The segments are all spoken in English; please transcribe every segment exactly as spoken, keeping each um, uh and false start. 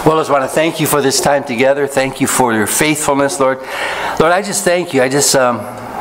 Well, I just want to thank you for this time together. Thank you for your faithfulness, Lord. Lord, I just thank you. I just um,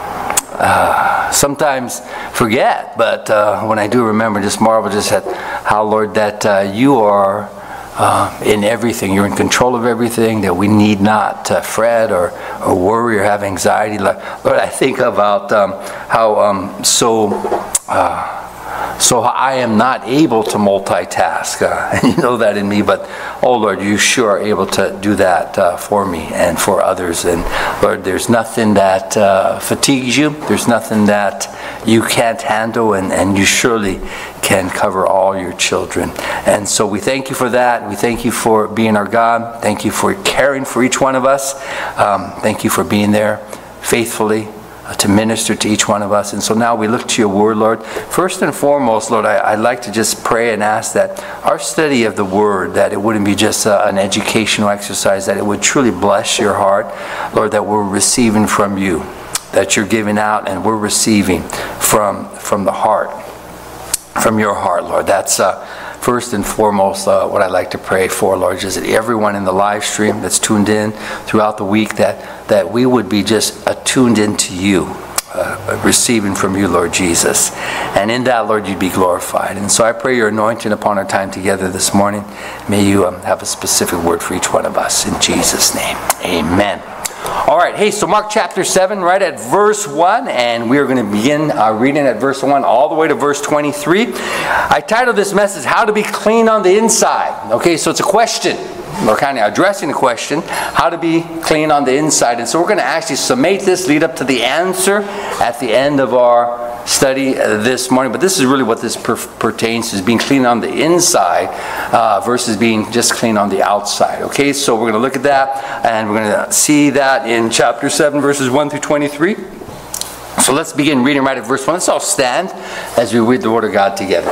uh, sometimes forget, but uh, when I do remember, just marvel just at how, Lord, that uh, you are uh, in everything. You're in control of everything, that we need not uh, fret or, or worry or have anxiety. Lord, I think about um, how um, so... Uh, So I am not able to multitask, uh, and you know that in me, but oh Lord, you sure are able to do that uh, for me and for others. And Lord, there's nothing that uh, fatigues you, there's nothing that you can't handle, and, and you surely can cover all your children. And so we thank you for that. We thank you for being our God. Thank you for caring for each one of us. Um, thank you for being there faithfully to minister to each one of us. And so now we look to your word, Lord. First and foremost, Lord, I, I'd like to just pray and ask that our study of the word, that it wouldn't be just a, an educational exercise, that it would truly bless your heart, Lord, that we're receiving from you, that you're giving out and we're receiving from, from the heart, from your heart, Lord. That's uh, first and foremost uh, what I'd like to pray for, Lord, is that everyone in the live stream that's tuned in throughout the week, that that we would be just attuned into you, uh, receiving from you, Lord Jesus. And in that, Lord, you'd be glorified. And so I pray your anointing upon our time together this morning. May you um, have a specific word for each one of us. In Jesus' name, amen. All right, hey, so Mark chapter seven, right at verse one, and we are going to begin uh, reading at verse one all the way to verse twenty-three. I titled this message, How to Be Clean on the Inside. Okay, so it's a question. We're kind of addressing the question, how to be clean on the inside. And so we're going to actually summate this, lead up to the answer at the end of our study this morning. But this is really what this per- pertains to, is being clean on the inside uh, versus being just clean on the outside. Okay, so we're going to look at that, and we're going to see that in chapter seven, verses one through twenty-three. So let's begin reading right at verse one. Let's all stand as we read the Word of God together.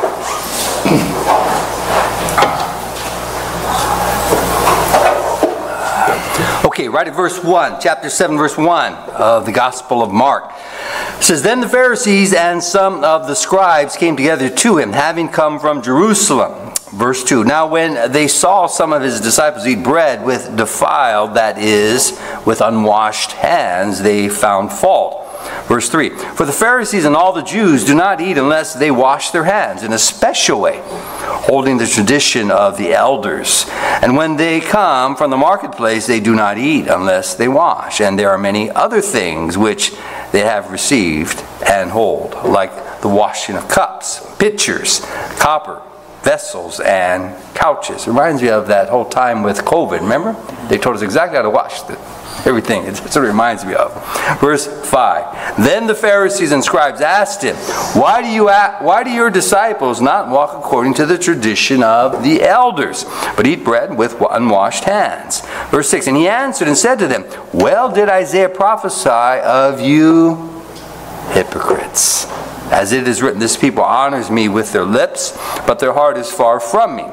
Okay, right at verse one, chapter seven, verse one of the Gospel of Mark. It says, Then the Pharisees and some of the scribes came together to him, having come from Jerusalem. Verse two, Now when they saw some of his disciples eat bread with defiled, that is, with unwashed hands, they found fault. Verse three, For the Pharisees and all the Jews do not eat unless they wash their hands in a special way, holding the tradition of the elders. And when they come from the marketplace, they do not eat unless they wash. And there are many other things which they have received and hold, like the washing of cups, pitchers, copper, vessels, and couches. It reminds me of that whole time with COVID, remember? They told us exactly how to wash the everything. It's what it reminds me of. Verse five. Then the Pharisees and scribes asked him, Why do you act, why do your disciples not walk according to the tradition of the elders, but eat bread with unwashed hands? Verse six. And he answered and said to them, Well did Isaiah prophesy of you hypocrites. As it is written, This people honors me with their lips, but their heart is far from me.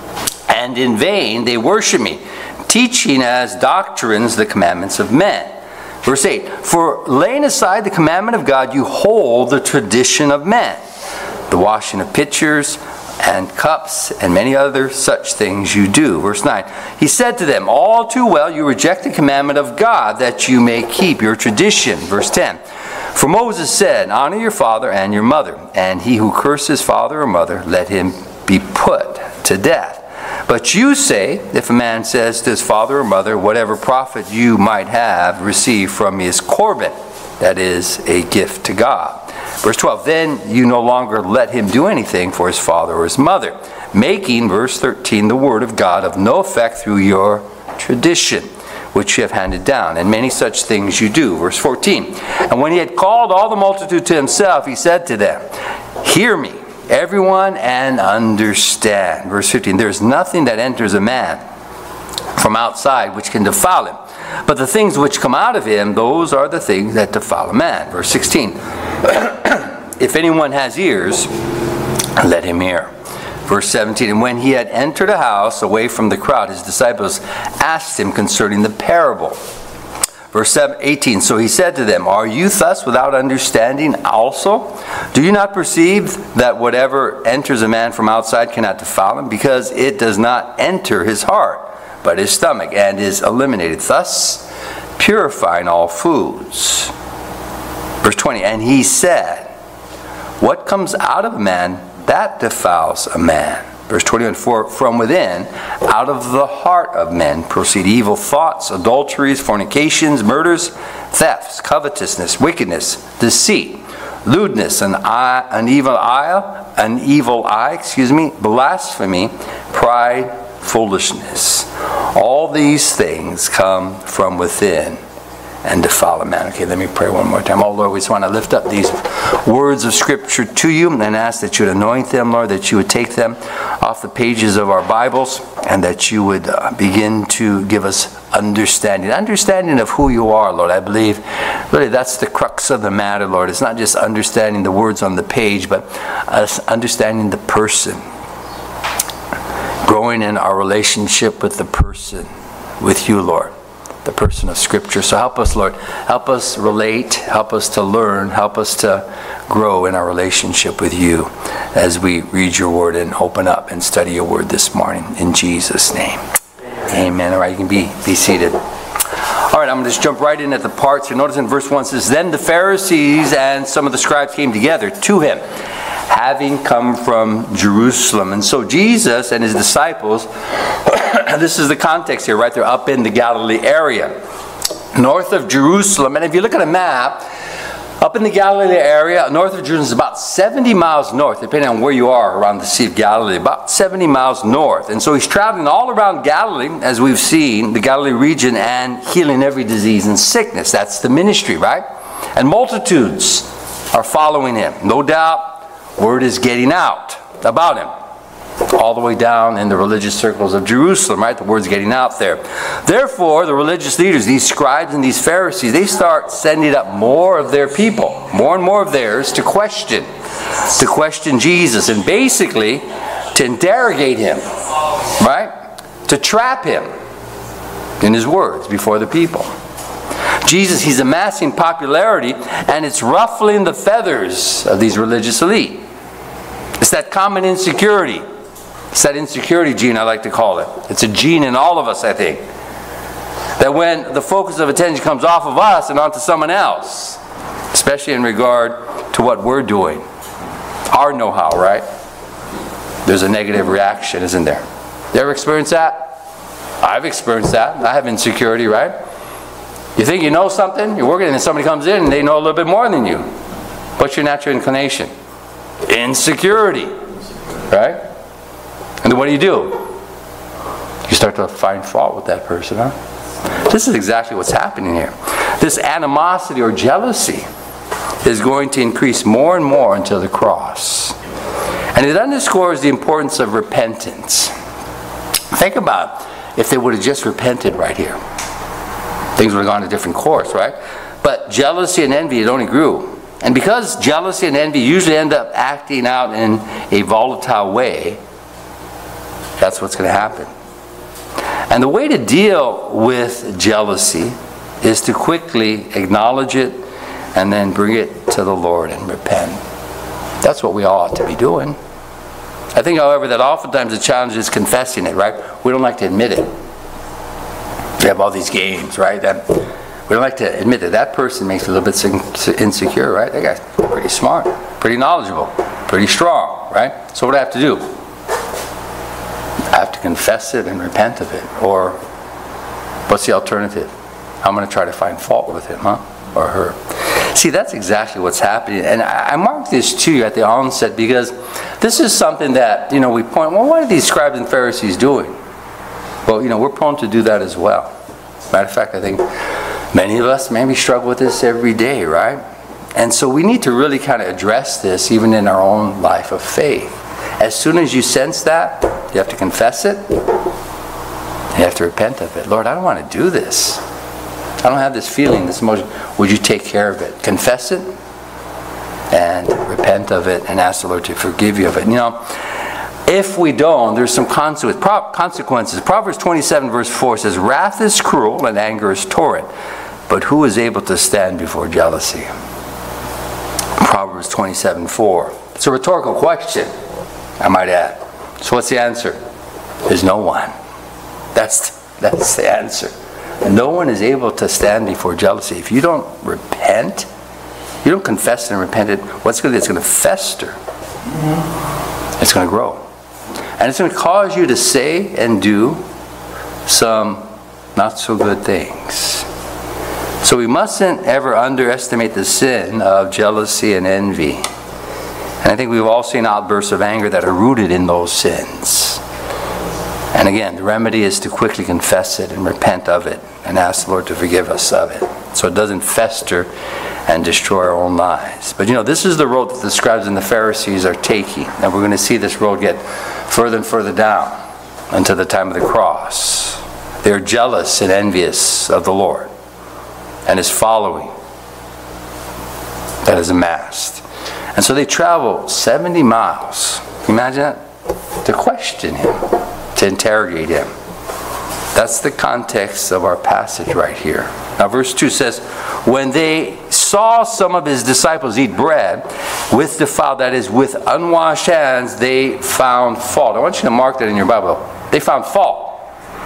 And in vain they worship me, teaching as doctrines the commandments of men. Verse eight, For laying aside the commandment of God, you hold the tradition of men, the washing of pitchers and cups, and many other such things you do. Verse nine, He said to them, All too well you reject the commandment of God, that you may keep your tradition. Verse ten, For Moses said, Honor your father and your mother, and he who curses father or mother, let him be put to death. But you say, if a man says to his father or mother, Whatever profit you might have received from me is Corban, that is, a gift to God. Verse twelve, Then you no longer let him do anything for his father or his mother, making, verse thirteen, the word of God of no effect through your tradition, which you have handed down, and many such things you do. Verse fourteen, And when he had called all the multitude to himself, he said to them, Hear me, everyone, and understand. Verse fifteen, There is nothing that enters a man from outside which can defile him, but the things which come out of him, those are the things that defile a man. Verse sixteen, If anyone has ears, let him hear. Verse seventeen, And when he had entered a house away from the crowd, his disciples asked him concerning the parable. Verse eighteen, So he said to them, Are you thus without understanding also? Do you not perceive that whatever enters a man from outside cannot defile him, because it does not enter his heart, but his stomach, and is eliminated, thus purifying all foods. Verse twenty, and he said, what comes out of a man, that defiles a man. Verse twenty-one, for from within, out of the heart of men, proceed evil thoughts, adulteries, fornications, murders, thefts, covetousness, wickedness, deceit, lewdness, an eye, an evil eye, an evil eye, excuse me, blasphemy, pride, foolishness. All these things come from within and defile a man. Okay, let me pray one more time. Oh, Lord, we just want to lift up these words of Scripture to you and ask that you would anoint them, Lord, that you would take them off the pages of our Bibles and that you would uh, begin to give us understanding. Understanding of who you are, Lord. I believe really that's the crux of the matter, Lord. It's not just understanding the words on the page, but us understanding the person. Growing in our relationship with the person, with you, Lord. The person of Scripture. So help us, Lord. Help us relate. Help us to learn. Help us to grow in our relationship with you as we read your word and open up and study your word this morning. In Jesus' name. Amen. All right, you can be, be seated. All right, I'm going to just jump right in at the parts. You notice in verse one it says, then the Pharisees and some of the scribes came together to him, having come from Jerusalem. And so Jesus and his disciples, this is the context here, right? They're up in the Galilee area, north of Jerusalem. And if you look at a map, up in the Galilee area, north of Jerusalem is about seventy miles north, depending on where you are around the Sea of Galilee, about seventy miles north. And so he's traveling all around Galilee, as we've seen, the Galilee region, and healing every disease and sickness. That's the ministry, right? And multitudes are following him. No doubt, word is getting out about him. All the way down in the religious circles of Jerusalem, right? The word's getting out there. Therefore, the religious leaders, these scribes and these Pharisees, they start sending up more of their people, more and more of theirs, to question, to question Jesus, and basically to interrogate him, right? To trap him in his words before the people. Jesus, he's amassing popularity, and it's ruffling the feathers of these religious elite. It's that common insecurity. It's that insecurity gene, I like to call it. It's a gene in all of us, I think. That when the focus of attention comes off of us and onto someone else, especially in regard to what we're doing, our know-how, right? There's a negative reaction, isn't there? You ever experienced that? I've experienced that. I have insecurity, right? You think you know something, you're working, and then somebody comes in and they know a little bit more than you. What's your natural inclination? Insecurity, right? And then what do you do? You start to find fault with that person, huh? This is exactly what's happening here. This animosity or jealousy is going to increase more and more until the cross. And it underscores the importance of repentance. Think about if they would have just repented right here. Things would have gone a different course, right? But jealousy and envy, it only grew. And because jealousy and envy usually end up acting out in a volatile way, that's what's going to happen. And the way to deal with jealousy is to quickly acknowledge it and then bring it to the Lord and repent. That's what we all ought to be doing. I think, however, that oftentimes the challenge is confessing it, right? We don't like to admit it. We have all these games, right? That we don't like to admit that that person makes me a little bit insecure, right? That guy's pretty smart, pretty knowledgeable, pretty strong, right? So what do I have to do? I have to confess it and repent of it. Or what's the alternative? I'm going to try to find fault with him, huh? Or her. See, that's exactly what's happening. And I marked this to you at the onset because this is something that, you know, we point, well, what are these scribes and Pharisees doing? Well, you know, we're prone to do that as well. Matter of fact, I think many of us maybe struggle with this every day, right? And so we need to really kind of address this even in our own life of faith. As soon as you sense that, you have to confess it. You have to repent of it. Lord, I don't want to do this. I don't have this feeling, this emotion. Would you take care of it? Confess it and repent of it and ask the Lord to forgive you of it. You know, if we don't, there's some consequences. Proverbs twenty-seven verse four says, wrath is cruel and anger is torrent, but who is able to stand before jealousy? Proverbs twenty-seven four. It's a rhetorical question, I might add. So what's the answer? There's no one. That's That's the answer. No one is able to stand before jealousy. If you don't repent, you don't confess and repent it, what's going to do? It's going to fester. Mm-hmm. It's going to grow. And it's going to cause you to say and do some not so good things. So we mustn't ever underestimate the sin of jealousy and envy. And I think we've all seen outbursts of anger that are rooted in those sins. And again, the remedy is to quickly confess it and repent of it and ask the Lord to forgive us of it, so it doesn't fester and destroy our own lives. But you know, this is the road that the scribes and the Pharisees are taking. And we're going to see this road get further and further down until the time of the cross. They're jealous and envious of the Lord and His following that is amassed. And so they travel seventy miles. Can you imagine that? To question Him, to interrogate Him. That's the context of our passage right here. Now verse two says, when they saw some of His disciples eat bread with defiled, that is, with unwashed hands, they found fault. I want you to mark that in your Bible. They found fault.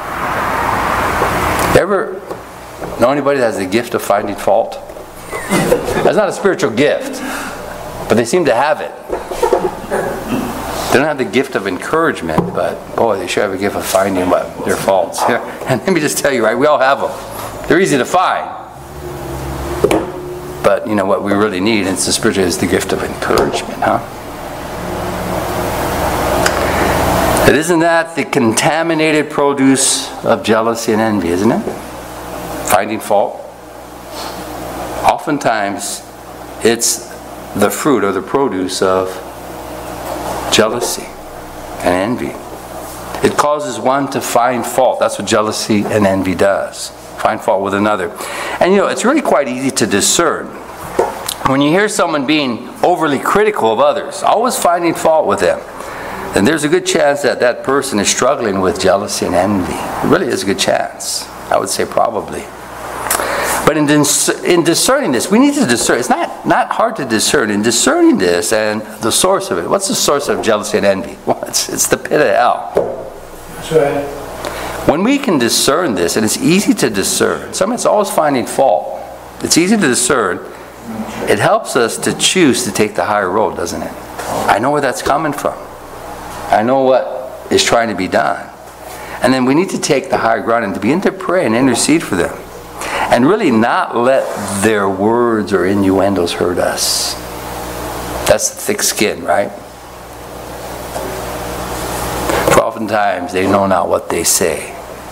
You ever know anybody that has the gift of finding fault? That's not a spiritual gift, but they seem to have it. They don't have the gift of encouragement, but boy, they sure have a gift of finding what their faults. And let me just tell you, right, we all have them. They're easy to find. But you know what we really need, and it's the spiritual, is the gift of encouragement, huh? But isn't that the contaminated produce of jealousy and envy, isn't it? Finding fault. Oftentimes, it's the fruit or the produce of jealousy and envy. It causes one to find fault. That's what jealousy and envy does. Find fault with another. And you know, it's really quite easy to discern. When you hear someone being overly critical of others, always finding fault with them, then there's a good chance that that person is struggling with jealousy and envy. It really is a good chance. I would say probably. But in, dis- in discerning this, we need to discern. It's not, not hard to discern. In discerning this and the source of it, what's the source of jealousy and envy? Well, it's, it's the pit of hell. That's right. When we can discern this, and it's easy to discern, sometimes it's always finding fault. It's easy to discern. It helps us to choose to take the higher road, doesn't it? I know where that's coming from. I know what is trying to be done. And then we need to take the higher ground and to begin to pray and intercede for them. And really not let their words or innuendos hurt us. That's the thick skin, right? For oftentimes they know not what they say.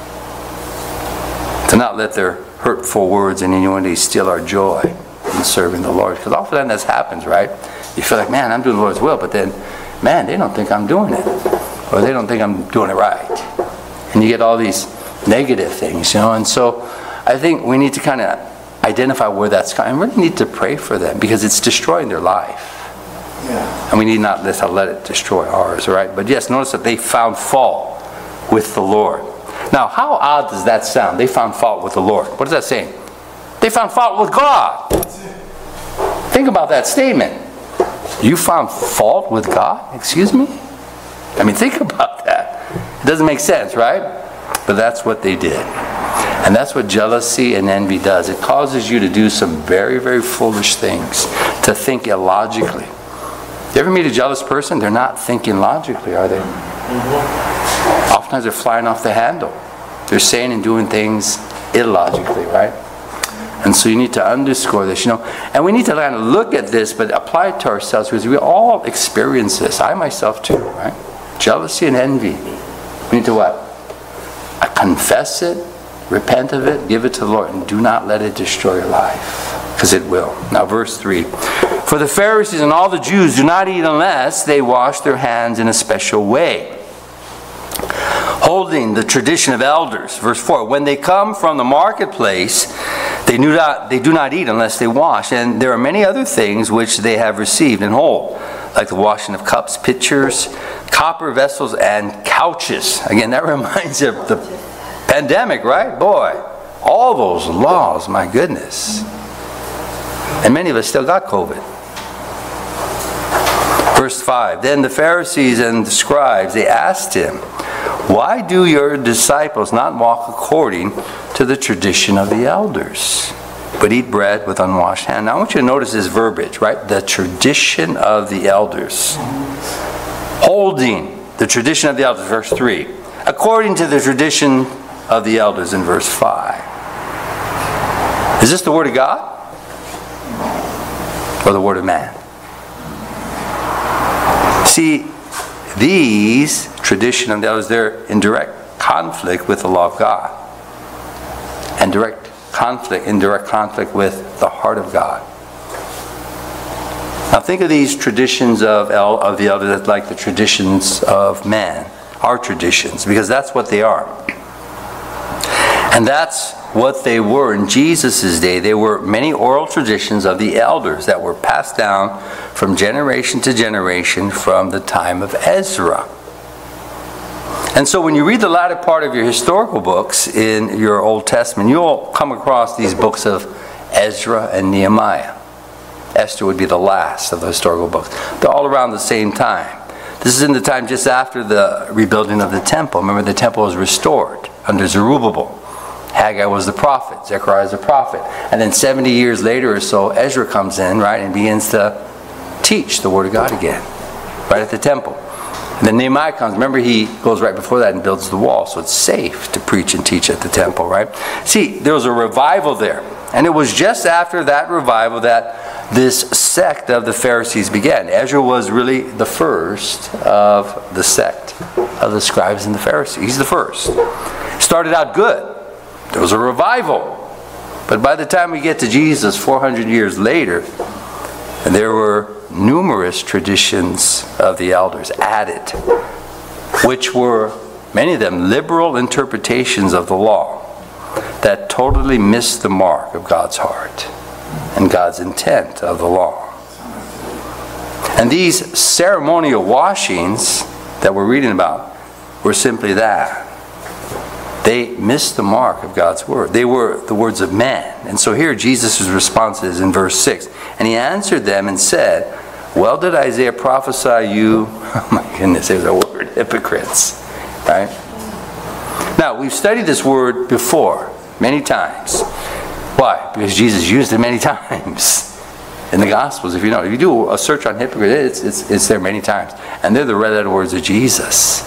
To not let their hurtful words and innuendos steal our joy in serving the Lord. Because often that happens, right? You feel like, man, I'm doing the Lord's will, but then, man, they don't think I'm doing it. Or they don't think I'm doing it right. And you get all these negative things, you know. And so I think we need to kind of identify where that's coming. And we really need to pray for them because it's destroying their life. Yeah. And we need not let, let it destroy ours, right? But yes, notice that they found fault with the Lord. Now, how odd does that sound? They found fault with the Lord. What is that saying? They found fault with God. Think about that statement. You found fault with God? Excuse me? I mean, think about that. It doesn't make sense, right? But that's what they did. And that's what jealousy and envy does. It causes you to do some very, very foolish things, to think illogically. You ever meet a jealous person? They're not thinking logically, are they? Mm-hmm. Oftentimes they're flying off the handle. They're saying and doing things illogically, right? And so you need to underscore this, you know. And we need to kind of look at this, but apply it to ourselves, because we all experience this. I myself too, right? Jealousy and envy. We need to what? I confess it, repent of it, give it to the Lord, and do not let it destroy your life, because it will. Now verse three. For the Pharisees and all the Jews do not eat unless they wash their hands in a special way, holding the tradition of elders. Verse four. When they come from the marketplace, they do not, they do not eat unless they wash. And there are many other things which they have received and hold, like the washing of cups, pitchers, copper vessels, and couches. Again, that reminds you of the pandemic, right? Boy, all those laws, my goodness. And many of us still got COVID. Verse five. Then the Pharisees and the scribes, they asked him, why do your disciples not walk according to the tradition of the elders, but eat bread with unwashed hands? Now I want you to notice this verbiage, right? The tradition of the elders. Holding the tradition of the elders, verse three. According to the tradition of the elders in verse five. Is this the word of God? Or the word of man? See, these tradition of the elders, they're in direct conflict with the law of God. And direct conflict, in direct conflict with the heart of God. Now think of these traditions of, el- of the elders like the traditions of man. Our traditions, because that's what they are. And that's what they were in Jesus' day. They were many oral traditions of the elders that were passed down from generation to generation from the time of Ezra. And so when you read the latter part of your historical books in your Old Testament, you'll come across these books of Ezra and Nehemiah. Esther would be the last of the historical books. They're all around the same time. This is in the time just after the rebuilding of the temple. Remember, the temple was restored under Zerubbabel. Haggai was the prophet. Zechariah is the prophet. And then seventy years later or so, Ezra comes in, right, and begins to teach the Word of God again, right at the temple. And then Nehemiah comes. Remember, he goes right before that and builds the wall, so it's safe to preach and teach at the temple, right? See, there was a revival there. And it was just after that revival that this sect of the Pharisees began. Ezra was really the first of the sect of the scribes and the Pharisees. He's the first. Started out good. There was a revival. But by the time we get to Jesus four hundred years later, there were numerous traditions of the elders added, which were, many of them, liberal interpretations of the law that totally missed the mark of God's heart and God's intent of the law. And these ceremonial washings that we're reading about were simply that. They missed the mark of God's word. They were the words of man. And so here Jesus' response is in verse six. And he answered them and said, well did Isaiah prophesy you, oh my goodness, there's a word, hypocrites. Right? Now, we've studied this word before, many times. Why? Because Jesus used it many times in the Gospels. If you know, if you do a search on hypocrites, it's, it's, it's there many times. And they're the red-letter words of Jesus.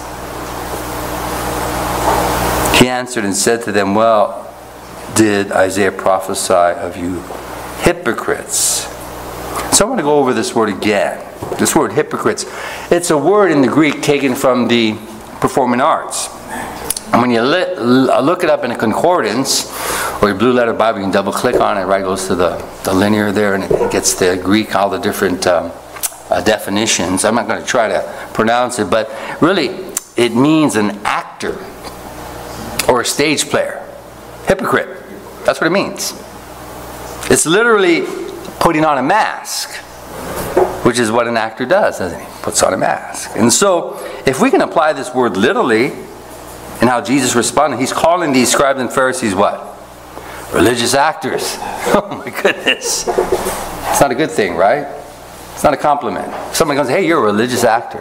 He answered and said to them, well, did Isaiah prophesy of you hypocrites? So I want to go over this word again. This word hypocrites. It's a word in the Greek taken from the performing arts. And when you li- look it up in a concordance, or your blue letter Bible, you can double click on it, right? It goes to the, the linear there, and it gets the Greek, all the different um, uh, definitions. I'm not going to try to pronounce it, but really it means an actor or a stage player. Hypocrite. That's what it means. It's literally putting on a mask, which is what an actor does, doesn't he? Puts on a mask. And so, if we can apply this word literally, and how Jesus responded, he's calling these scribes and Pharisees what? Religious actors. Oh my goodness. It's not a good thing, right? It's not a compliment. If somebody comes, hey, you're a religious actor.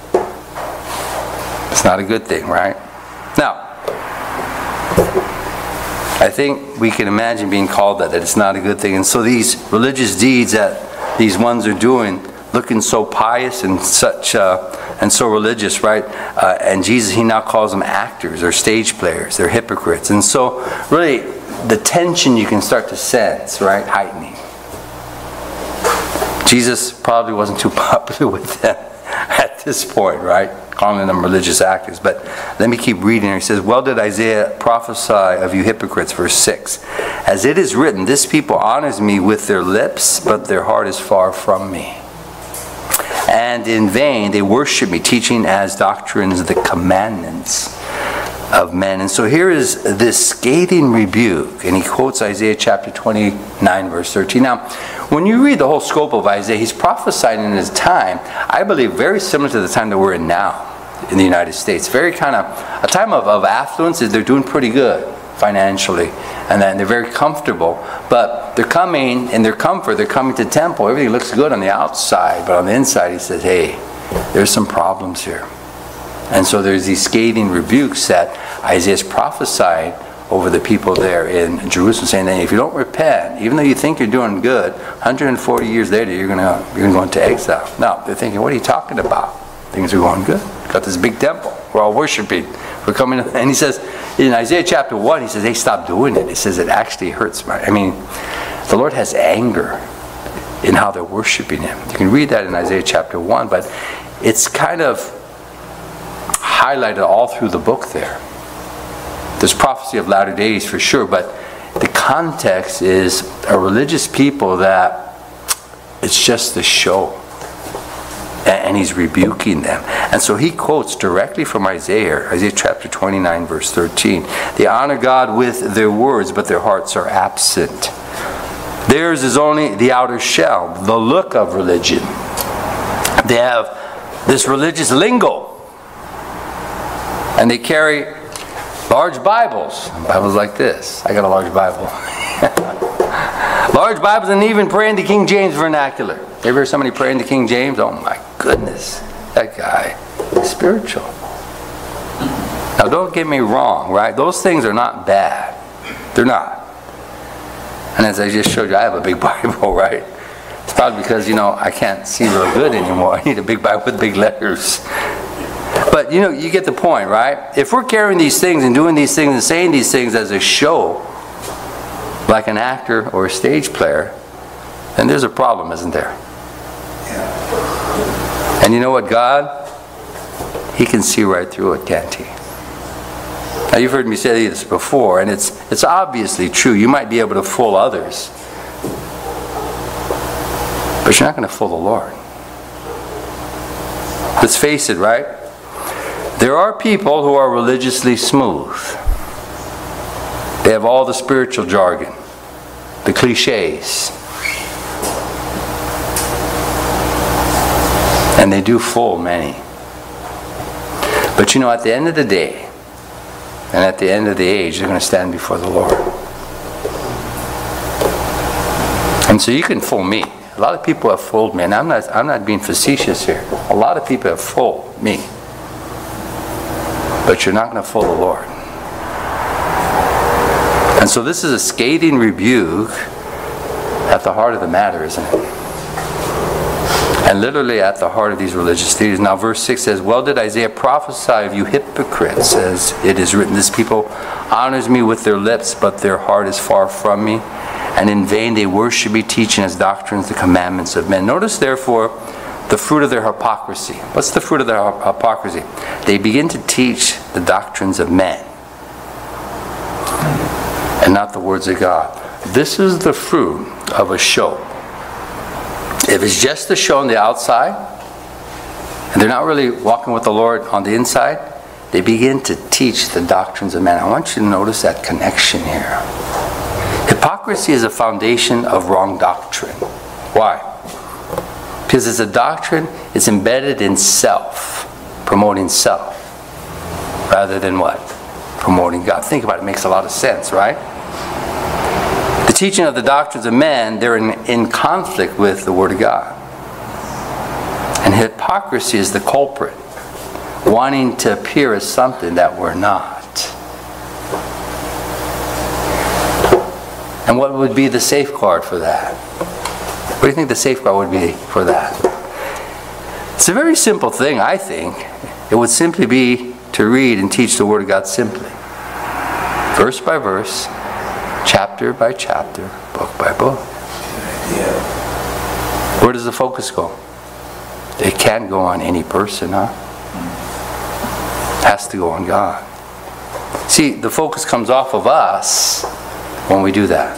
It's not a good thing, right? Now, I think we can imagine being called that, that it's not a good thing. And so these religious deeds that these ones are doing, looking so pious and such uh, and so religious, right? Uh, and Jesus, he now calls them actors or stage players. They're hypocrites. And so really the tension you can start to sense, right, heightening. Jesus probably wasn't too popular with them at this point, right? Calling them religious actors. But let me keep reading. He says, well did Isaiah prophesy of you hypocrites, verse six. As it is written, this people honors me with their lips, but their heart is far from me. And in vain they worship me, teaching as doctrines the commandments of men. And so here is this scathing rebuke. And he quotes Isaiah chapter twenty-nine, verse thirteen. Now, when you read the whole scope of Isaiah, he's prophesying in his time, I believe, very similar to the time that we're in now in the United States. Very kind of a time of, of affluence. They're doing pretty good financially. And then they're very comfortable. But they're coming in their comfort. They're coming to temple. Everything looks good on the outside. But on the inside, he says, hey, there's some problems here. And so there's these scathing rebukes that Isaiah's prophesied over the people there in Jerusalem, saying that if you don't repent, even though you think you're doing good, one hundred forty years later you're going to you're going to go into exile. No, they're thinking, what are you talking about? Things are going good. Got this big temple. We're all worshiping. We're coming, and he says in Isaiah chapter one, he says, "Hey, stop doing it." He says it actually hurts my. I mean, the Lord has anger in how they're worshiping Him. You can read that in Isaiah chapter one, but it's kind of highlighted all through the book there. There's prophecy of latter days for sure, but the context is a religious people that it's just the show. And he's rebuking them. And so he quotes directly from Isaiah, Isaiah chapter twenty-nine, verse thirteen. They honor God with their words, but their hearts are absent. Theirs is only the outer shell, the look of religion. They have this religious lingo. And they carry large Bibles. Bibles like this. I got a large Bible. Large Bibles, and even pray in the King James vernacular. You ever hear somebody pray in the King James? Oh my goodness, that guy is spiritual. Now don't get me wrong, right? Those things are not bad. They're not. And as I just showed you, I have a big Bible, right? It's probably because, you know, I can't see real good anymore. I need a big Bible with big letters. But, you know, you get the point, right? If we're carrying these things and doing these things and saying these things as a show, like an actor or a stage player, then there's a problem, isn't there? Yeah. And you know what, God? He can see right through it, can't He? Now, you've heard me say this before, and it's it's obviously true. You might be able to fool others, but you're not going to fool the Lord. Let's face it, right? There are people who are religiously smooth. They have all the spiritual jargon, the cliches. And they do fool many. But you know, at the end of the day, and at the end of the age, they're going to stand before the Lord. And so you can fool me. A lot of people have fooled me, and I'm not, I'm not being facetious here. A lot of people have fooled me. But you're not going to fool the Lord. And so this is a scathing rebuke at the heart of the matter, isn't it? And literally at the heart of these religious leaders. Now verse six says, "Well did Isaiah prophesy of you hypocrites, as it is written, this people honors me with their lips, but their heart is far from me. And in vain they worship me, teaching as doctrines the commandments of men." Notice therefore the fruit of their hypocrisy. What's the fruit of their hypocrisy? They begin to teach the doctrines of men and not the words of God. This is the fruit of a show. If it's just a show on the outside, and they're not really walking with the Lord on the inside, they begin to teach the doctrines of men. I want you to notice that connection here. Hypocrisy is a foundation of wrong doctrine. Why? Because it's a doctrine, it's embedded in self, promoting self, rather than what? Promoting God. Think about it, it makes a lot of sense, right? The teaching of the doctrines of men, they're in, in conflict with the Word of God. And hypocrisy is the culprit, wanting to appear as something that we're not. And what would be the safeguard for that? What do you think the safeguard would be for that? It's a very simple thing, I think. It would simply be to read and teach the Word of God simply. Verse by verse, chapter by chapter, book by book. Where does the focus go? It can't go on any person, huh? It has to go on God. See, the focus comes off of us when we do that.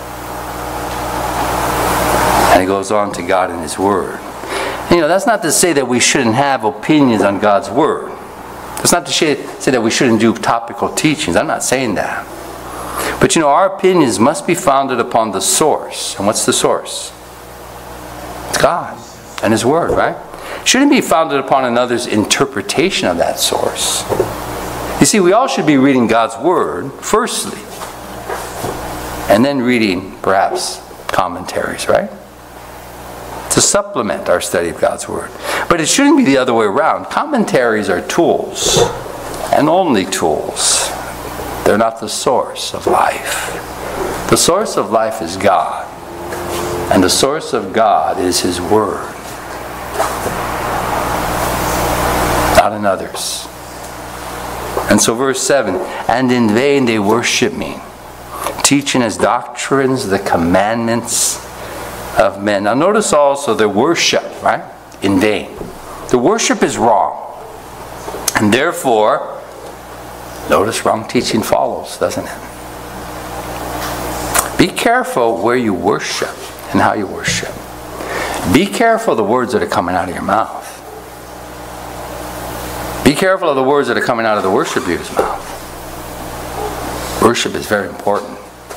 And it goes on to God and His Word. And, you know, that's not to say that we shouldn't have opinions on God's Word. That's not to say that we shouldn't do topical teachings. I'm not saying that. But you know, our opinions must be founded upon the source. And what's the source? It's God and His Word, right? Shouldn't be founded upon another's interpretation of that source. You see, we all should be reading God's Word, firstly, and then reading, perhaps, commentaries, right? It's to supplement our study of God's Word. But it shouldn't be the other way around. Commentaries are tools, and only tools. They're not the source of life. The source of life is God, and the source of God is His Word, not in others. And so verse seven, and in vain they worship me, teaching as doctrines the commandments of men. Now notice also the worship, right? In vain. The worship is wrong. And therefore, notice wrong teaching follows, doesn't it? Be careful where you worship and how you worship. Be careful of the words that are coming out of your mouth. Be careful of the words that are coming out of the worship leader's mouth. Worship is very important.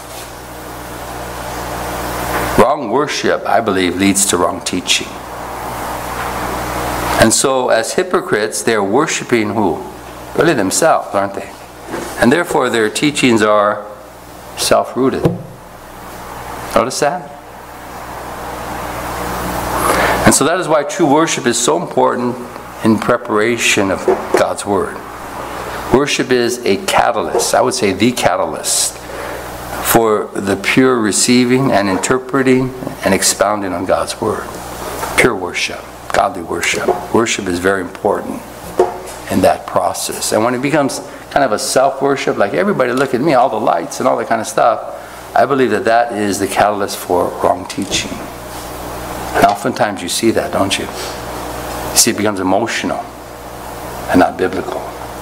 Wrong worship, I believe, leads to wrong teaching. And so, as hypocrites, they're worshiping who? Really themselves, aren't they? And therefore, their teachings are self-rooted. Notice that? And so that is why true worship is so important in preparation of God's Word. Worship is a catalyst, I would say the catalyst, for the pure receiving and interpreting and expounding on God's Word. Pure worship, godly worship. Worship is very important in that process. And when it becomes kind of a self-worship, like everybody look at me, all the lights and all that kind of stuff, I believe that that is the catalyst for wrong teaching. And oftentimes you see that, don't you? You see, it becomes emotional and not biblical.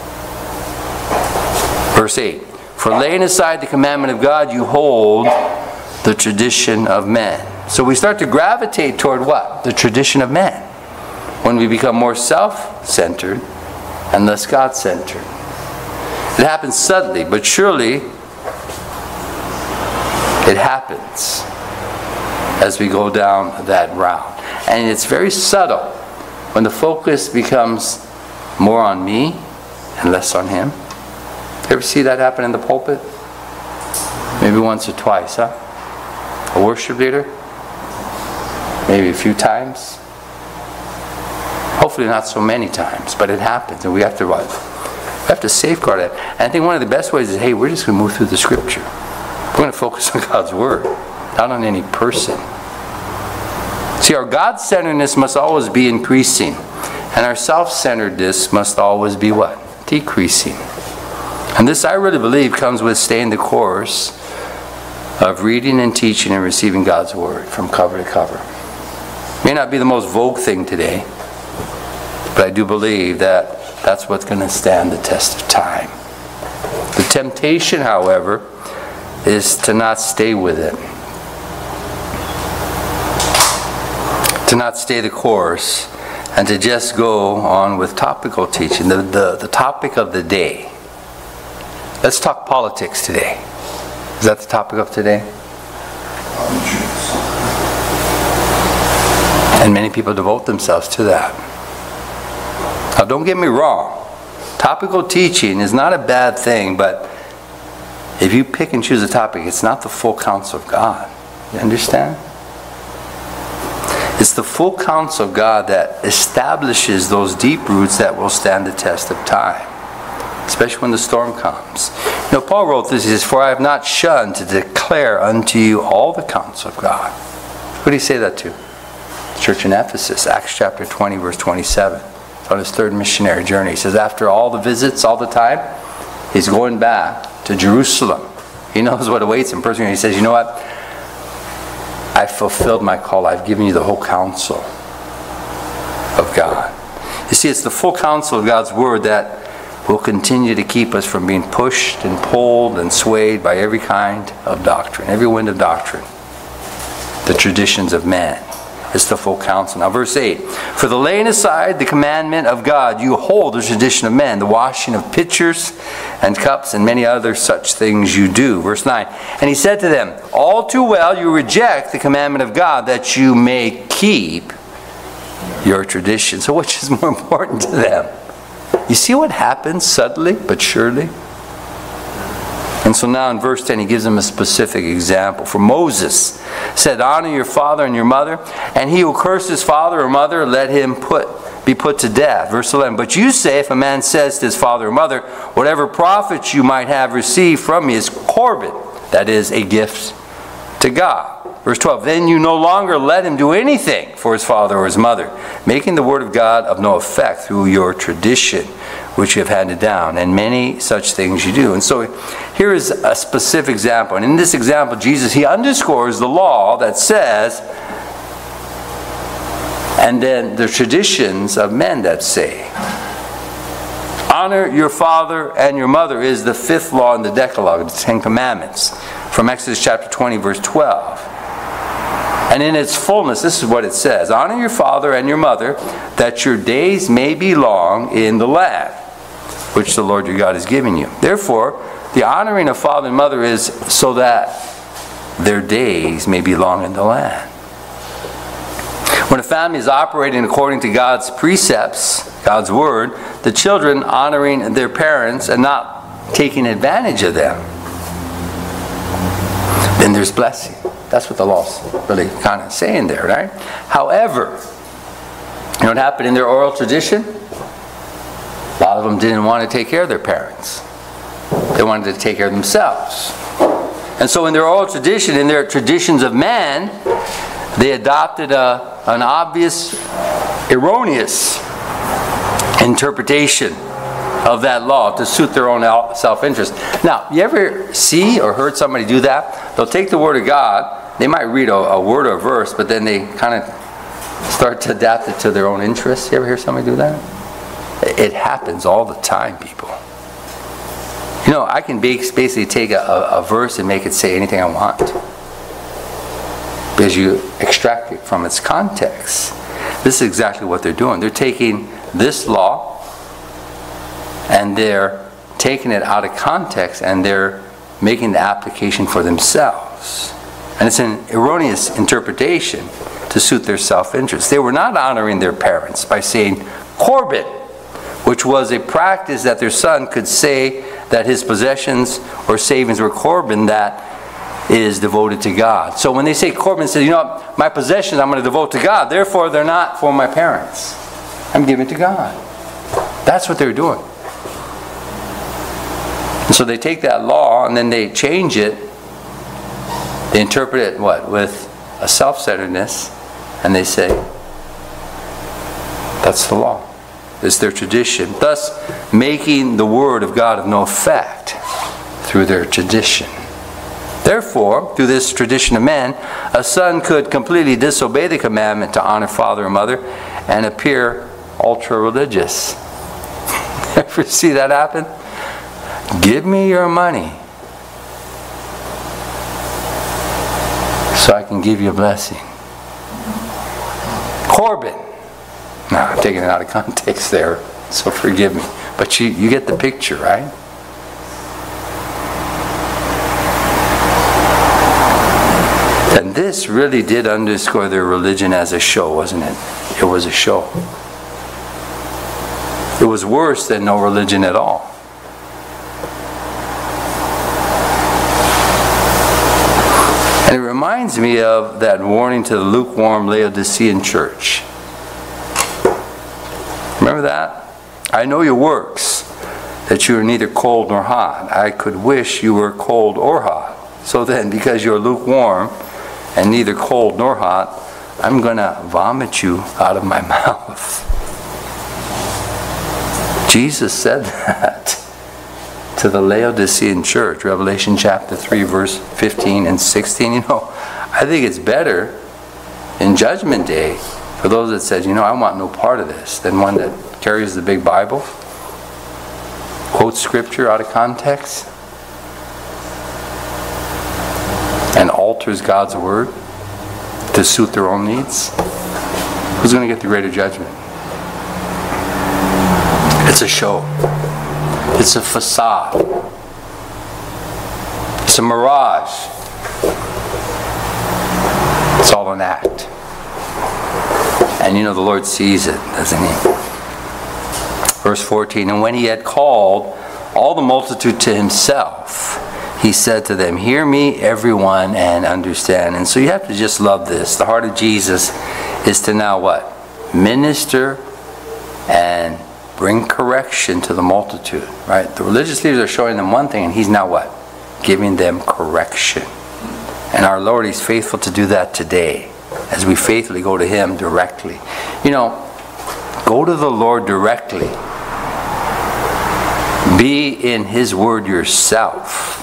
Verse eight, for laying aside the commandment of God, you hold the tradition of men. So we start to gravitate toward what? The tradition of men. When we become more self-centered and less God-centered. It happens suddenly, but surely it happens as we go down that route. And it's very subtle. When the focus becomes more on me and less on Him. You ever see that happen in the pulpit? Maybe once or twice, huh? A worship leader? Maybe a few times. Hopefully not so many times, but it happens, and we have to what? We have to safeguard it. And I think one of the best ways is, hey, we're just going to move through the Scripture. We're going to focus on God's Word, not on any person. See, our God-centeredness must always be increasing, and our self-centeredness must always be what? Decreasing. And this, I really believe, comes with staying the course of reading and teaching and receiving God's Word from cover to cover. It may not be the most vogue thing today, but I do believe that that's what's going to stand the test of time. The temptation, however, is to not stay with it. To not stay the course and to just go on with topical teaching, the, the, the topic of the day. Let's talk politics today. Is that the topic of today? And many people devote themselves to that. Now don't get me wrong. Topical teaching is not a bad thing, but if you pick and choose a topic, it's not the full counsel of God. You understand? It's the full counsel of God that establishes those deep roots that will stand the test of time, especially when the storm comes. You know, Paul wrote this, he says, for I have not shunned to declare unto you all the counsel of God. Who did he say that to? The church in Ephesus, Acts chapter twenty, verse twenty-seven. On his third missionary journey. He says after all the visits, all the time, he's going back to Jerusalem. He knows what awaits him personally. He says, you know what? I fulfilled my call. I've given you the whole counsel of God. You see, it's the full counsel of God's Word that will continue to keep us from being pushed and pulled and swayed by every kind of doctrine, every wind of doctrine, the traditions of man. It's the full counsel. Now verse eight, for the laying aside the commandment of God, you hold the tradition of men, the washing of pitchers and cups and many other such things you do. Verse nine, and he said to them, all too well you reject the commandment of God that you may keep your tradition. So which is more important to them? You see what happens subtly but surely? And so now in verse ten, he gives them a specific example. For Moses said, honor your father and your mother, and he who curses his father or mother, let him put be put to death. Verse eleven, but you say, if a man says to his father or mother, whatever profits you might have received from me is Corban, that is, a gift to God. Verse twelve, then you no longer let him do anything for his father or his mother, making the word of God of no effect through your tradition, which you have handed down, and many such things you do. And so here is a specific example. And in this example, Jesus, he underscores the law that says, and then the traditions of men that say, honor your father and your mother is the fifth law in the Decalogue, the Ten Commandments, from Exodus chapter twenty, verse twelve. And in its fullness, this is what it says, honor your father and your mother, that your days may be long in the land which the Lord your God is giving you. Therefore, the honoring of father and mother is so that their days may be long in the land. When a family is operating according to God's precepts, God's word, the children honoring their parents and not taking advantage of them, then there's blessing. That's what the law's really kind of saying there, right? However, you know what happened in their oral tradition? A lot of them didn't want to take care of their parents. They wanted to take care of themselves. And so in their oral tradition, in their traditions of man, they adopted a, an obvious, erroneous interpretation of that law to suit their own self-interest. Now, you ever see or heard somebody do that? They'll take the Word of God, they might read a, a word or a verse, but then they kind of start to adapt it to their own interests. You ever hear somebody do that? It happens all the time, people. You know, I can basically take a, a verse and make it say anything I want, because you extract it from its context. This is exactly what they're doing. They're taking this law and they're taking it out of context and they're making the application for themselves. And it's an erroneous interpretation to suit their self-interest. They were not honoring their parents by saying Corban, which was a practice that their son could say that his possessions or savings were Corban, that is devoted to God. So when they say Corban, says, you know what, my possessions I'm going to devote to God, therefore they're not for my parents. I'm giving to God. That's what they're doing. And so they take that law and then they change it. They interpret it, what, with a self-centeredness, and they say, that's the law. It's their tradition. Thus, making the word of God of no effect through their tradition. Therefore, through this tradition of men, a son could completely disobey the commandment to honor father and mother and appear ultra-religious. Ever see that happen? Give me your money so I can give you a blessing. Corban. Now, I'm taking it out of context there, so forgive me. But you, you get the picture, right? And this really did underscore their religion as a show, wasn't it? It was a show. It was worse than no religion at all. And it reminds me of that warning to the lukewarm Laodicean church. Remember that? I know your works, that you are neither cold nor hot. I could wish you were cold or hot. So then, because you're lukewarm and neither cold nor hot, I'm going to vomit you out of my mouth. Jesus said that to the Laodicean church, Revelation chapter three, verse fifteen and sixteen. You know, I think it's better in Judgment Day for those that said, you know, I want no part of this, than one that carries the big Bible, quotes scripture out of context, and alters God's word to suit their own needs. Who's going to get the greater judgment? It's a show. It's a facade. It's a mirage. It's all an act. And you know the Lord sees it, doesn't he? Verse fourteen, and when he had called all the multitude to himself, he said to them, hear me, everyone, and understand. And so you have to just love this. The heart of Jesus is to now what? Minister and bring correction to the multitude, right? The religious leaders are showing them one thing, and he's now what? Giving them correction. And our Lord, he's faithful to do that today as we faithfully go to him directly. You know, go to the Lord directly. Be in his word yourself.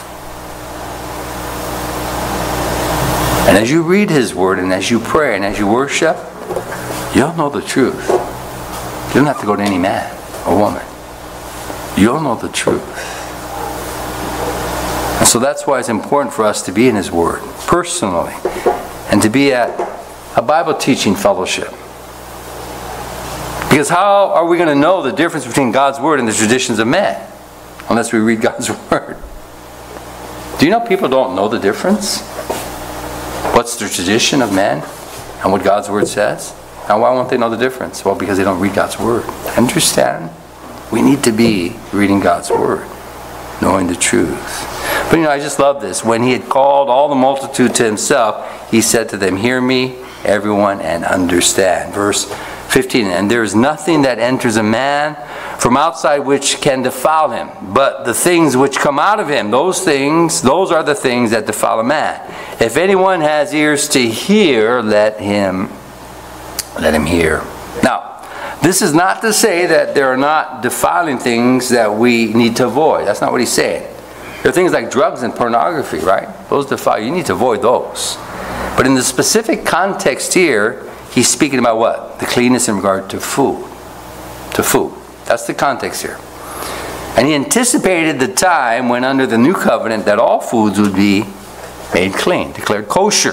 And as you read his word, and as you pray, and as you worship, you'll know the truth. You don't have to go to any man or woman. You'll know the truth. And so that's why it's important for us to be in his word, personally, and to be at a Bible teaching fellowship. Because how are we going to know the difference between God's word and the traditions of men? Unless we read God's word. Do you know people don't know the difference? What's the tradition of men and what God's word says? Now, why won't they know the difference? Well, because they don't read God's word. Understand? We need to be reading God's word, knowing the truth. But you know, I just love this. When he had called all the multitude to himself, he said to them, hear me, everyone, and understand. Verse fifteen, and there is nothing that enters a man from outside which can defile him, but the things which come out of him, those things, those are the things that defile a man. If anyone has ears to hear, let him, let him hear. Now, this is not to say that there are not defiling things that we need to avoid. That's not what he's saying. There are things like drugs and pornography, right? Those defile. You need to avoid those. But in the specific context here, he's speaking about what? The cleanness in regard to food. To food. That's the context here. And he anticipated the time when under the new covenant that all foods would be made clean, declared kosher.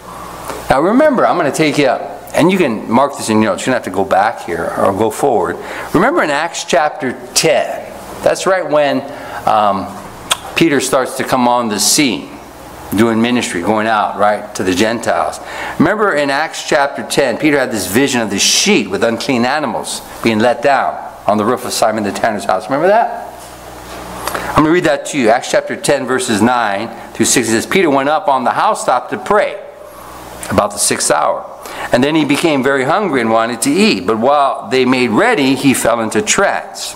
Now remember, I'm going to take you up, and you can mark this in your notes. You don't have to go back here or go forward. Remember in Acts chapter ten, that's right when um, Peter starts to come on the scene, doing ministry, going out, right, to the Gentiles. Remember in Acts chapter ten, Peter had this vision of this sheet with unclean animals being let down on the roof of Simon the tanner's house. Remember that? I'm going to read that to you. Acts chapter ten, verses nine through six. It says, Peter went up on the housetop to pray about the sixth hour. And then he became very hungry and wanted to eat. But while they made ready, he fell into trance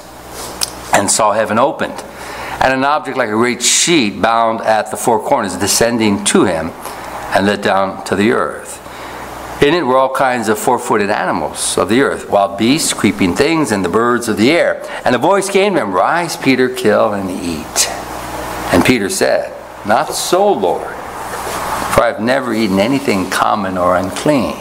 and saw heaven opened, and an object like a great sheet bound at the four corners descending to him and let down to the earth. In it were all kinds of four-footed animals of the earth, wild beasts, creeping things, and the birds of the air. And a voice came to him, rise, Peter, kill and eat. And Peter said, not so, Lord, for I have never eaten anything common or unclean.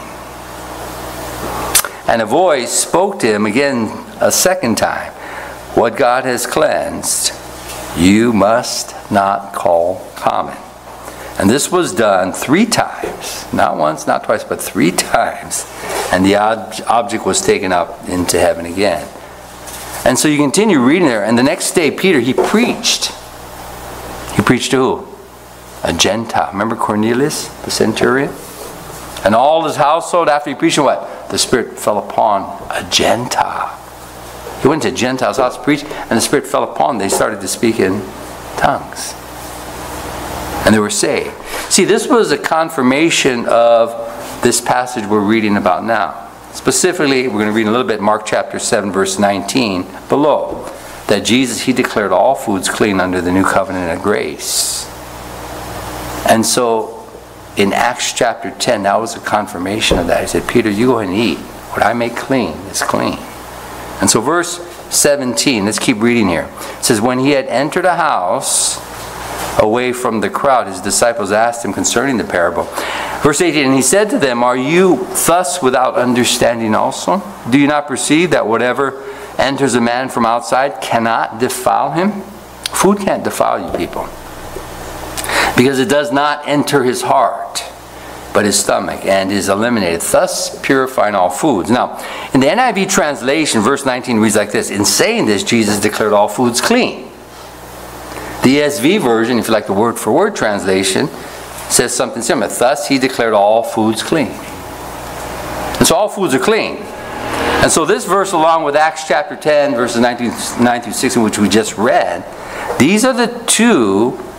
And a voice spoke to him again a second time, what God has cleansed, you must not call common. And this was done three times. Not once, not twice, but three times. And the ob- object was taken up into heaven again. And so you continue reading there. And the next day, Peter, he preached. He preached to who? A Gentile. Remember Cornelius, the centurion? And all his household, after he preached, what? The Spirit fell upon a Gentile. He went to a Gentile's house to preach, and the Spirit fell upon them. They started to speak in tongues. And they were saved. See, this was a confirmation of this passage we're reading about now. Specifically, we're going to read a little bit Mark chapter seven, verse nineteen below. That Jesus, he declared all foods clean under the new covenant of grace. And so, in Acts chapter ten, that was a confirmation of that. He said, Peter, you go and eat. What I make clean is clean. And so verse seventeen, let's keep reading here. It says, when he had entered a house away from the crowd, his disciples asked him concerning the parable. Verse eighteen, and he said to them, are you thus without understanding also? Do you not perceive that whatever enters a man from outside cannot defile him? Food can't defile you people, because it does not enter his heart, but his stomach, and is eliminated, thus purifying all foods. Now, in the N I V translation, verse nineteen reads like this. In saying this, Jesus declared all foods clean. The E S V version, if you like the word-for-word translation, says something similar. Thus, he declared all foods clean. And so all foods are clean. And so this verse, along with Acts chapter ten, verses nine through sixteen, which we just read, these are the two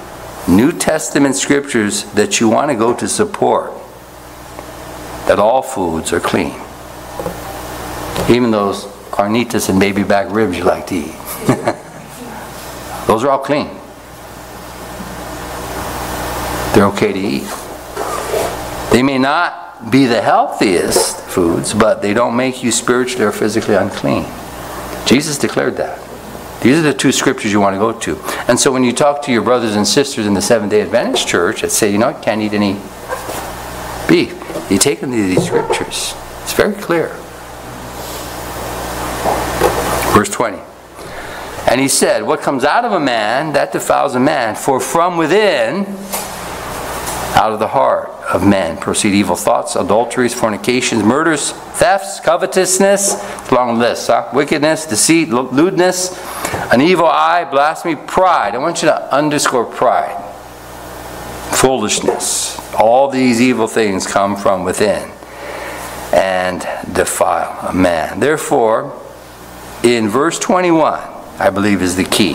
New Testament scriptures that you want to go to support that all foods are clean. Even those carnitas and baby back ribs you like to eat. Those are all clean. They're okay to eat. They may not be the healthiest foods, but they don't make you spiritually or physically unclean. Jesus declared that. These are the two scriptures you want to go to. And so when you talk to your brothers and sisters in the Seventh-day Adventist Church that say, you know, you can't eat any beef, you take them to these scriptures. It's very clear. Verse twenty. And he said, what comes out of a man, that defiles a man. For from within, out of the heart of men, proceed evil thoughts, adulteries, fornications, murders, thefts, covetousness, it's a long list, huh? Wickedness, deceit, lewdness, an evil eye, blasphemy, pride. I want you to underscore pride. Foolishness. All these evil things come from within and defile a man. Therefore, in verse twenty-one, I believe is the key.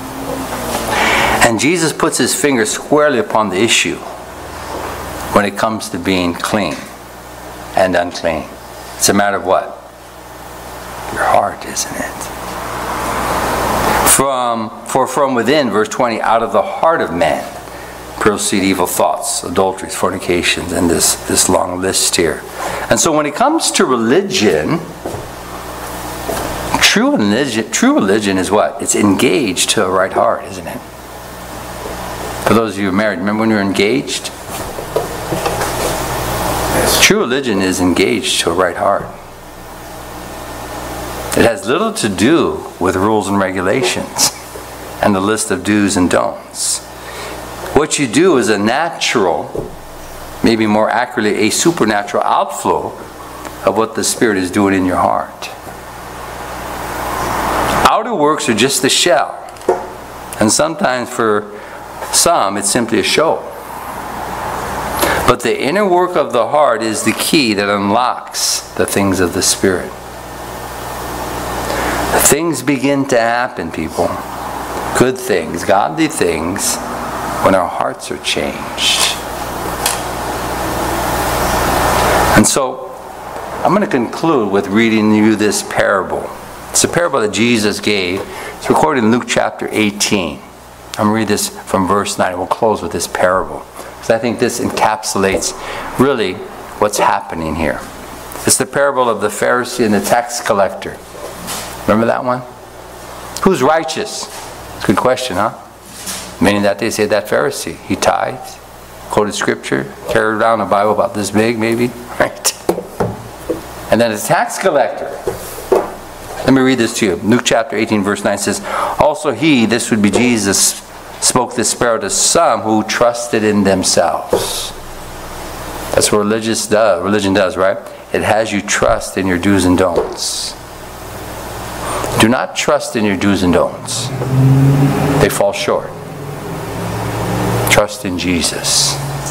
And Jesus puts his finger squarely upon the issue when it comes to being clean and unclean. It's a matter of what? Your heart, isn't it? From, for from within, verse twenty, out of the heart of man proceed evil thoughts, adulteries, fornications, and this, this long list here. And so when it comes to religion, True religion, true religion is what? It's engaged to a right heart, isn't it? For those of you who are married, remember when you're engaged? Yes. True religion is engaged to a right heart. It has little to do with rules and regulations and the list of do's and don'ts. What you do is a natural, maybe more accurately, a supernatural outflow of what the Spirit is doing in your heart. Outer works are just the shell. And sometimes for some, it's simply a show. But the inner work of the heart is the key that unlocks the things of the Spirit. Things begin to happen, people. Good things, godly things, when our hearts are changed. And so, I'm going to conclude with reading you this parable. It's a parable that Jesus gave. It's recorded in Luke chapter eighteen. I'm going to read this from verse nine. We'll close with this parable, because I think this encapsulates really what's happening here. It's the parable of the Pharisee and the tax collector. Remember that one? Who's righteous? It's a good question, huh? Many that day say that Pharisee. He tithes, quoted scripture, carried around a Bible about this big maybe. Right? And then the tax collector. Let me read this to you. Luke chapter eighteen verse nine says, also he, this would be Jesus, spoke this parable to some who trusted in themselves. That's what religious does, religion does, right? It has you trust in your do's and don'ts. Do not trust in your do's and don'ts. They fall short. Trust in Jesus.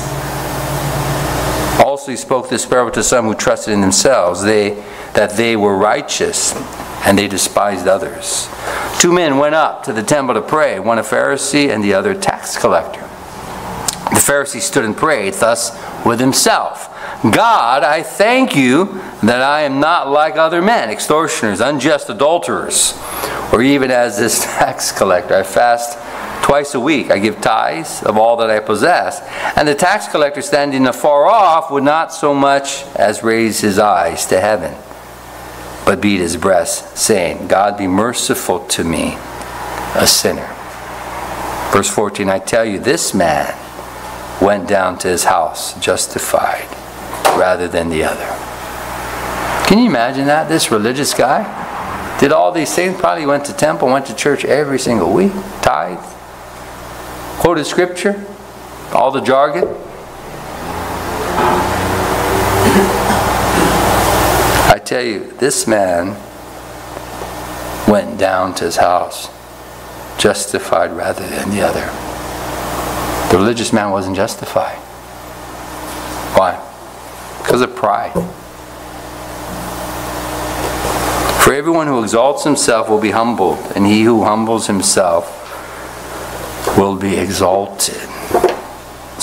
Also he spoke this parable to some who trusted in themselves, they that they were righteous, and they despised others. Two men went up to the temple to pray, one a Pharisee and the other a tax collector. The Pharisee stood and prayed thus with himself, God, I thank you that I am not like other men, extortioners, unjust adulterers, or even as this tax collector. I fast twice a week. I give tithes of all that I possess. And the tax collector, standing afar off, would not so much as raise his eyes to heaven, but beat his breast, saying, God, be merciful to me, a sinner. Verse fourteen, I tell you, this man went down to his house justified rather than the other. Can you imagine that? This religious guy did all these things, probably went to temple, went to church every single week, tithed, quoted scripture, all the jargon. I tell you, this man went down to his house justified rather than the other. The religious man wasn't justified. Why? Because of pride. For everyone who exalts himself will be humbled, and he who humbles himself will be exalted.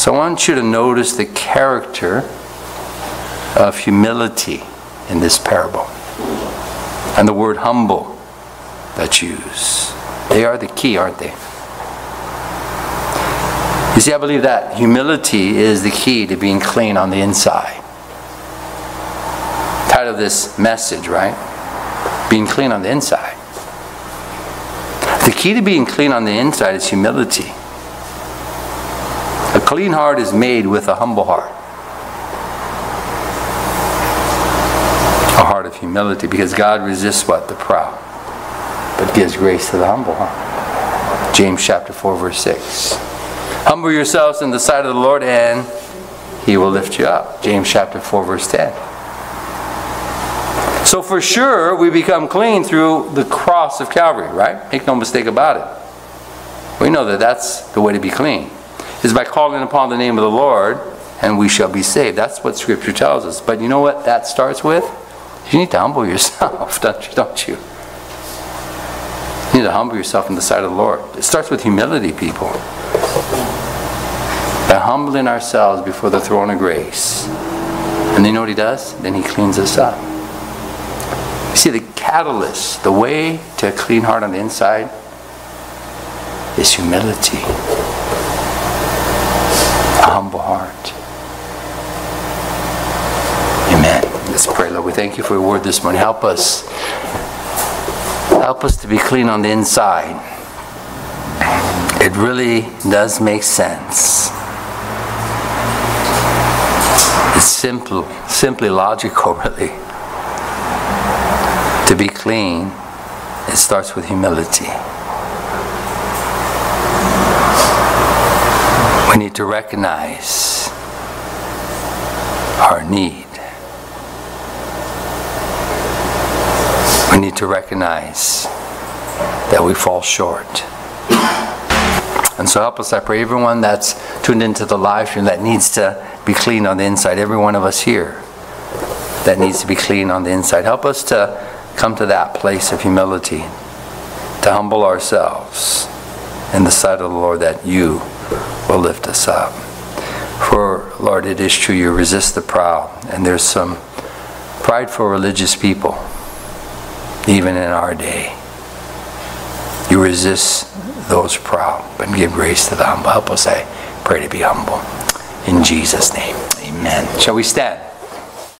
So I want you to notice the character of humility in this parable. And the word humble that's used. They are the key, aren't they? You see, I believe that humility is the key to being clean on the inside. Title of this message, right? Being clean on the inside. The key to being clean on the inside is humility. A clean heart is made with a humble heart. A heart of humility, because God resists what? The proud, but gives grace to the humble heart. James chapter four verse six. Humble yourselves in the sight of the Lord and He will lift you up. James chapter four verse ten. So for sure we become clean through the cross of Calvary, right? Make no mistake about it. We know that that's the way to be clean. Is by calling upon the name of the Lord and we shall be saved. That's what Scripture tells us. But you know what that starts with? You need to humble yourself, don't you? Don't you? You need to humble yourself in the sight of the Lord. It starts with humility, people. By humbling ourselves before the throne of grace. And then you know what He does? Then He cleans us up. You see, the catalyst, the way to a clean heart on the inside is humility. A humble heart. Amen. Let's pray. Lord, we thank You for Your word this morning. Help us. Help us to be clean on the inside. It really does make sense. It's simple, simply logical, really. To be clean, it starts with humility. We need to recognize our need. We need to recognize that we fall short. And so help us, I pray, everyone that's tuned into the live stream that needs to be clean on the inside, every one of us here that needs to be clean on the inside. Help us to come to that place of humility, to humble ourselves in the sight of the Lord, that You will lift us up. For, Lord, it is true, You resist the proud, and there's some prideful religious people, even in our day. You resist those proud, but give grace to the humble. Help us, I pray, to be humble. In Jesus' name, amen. Shall we stand?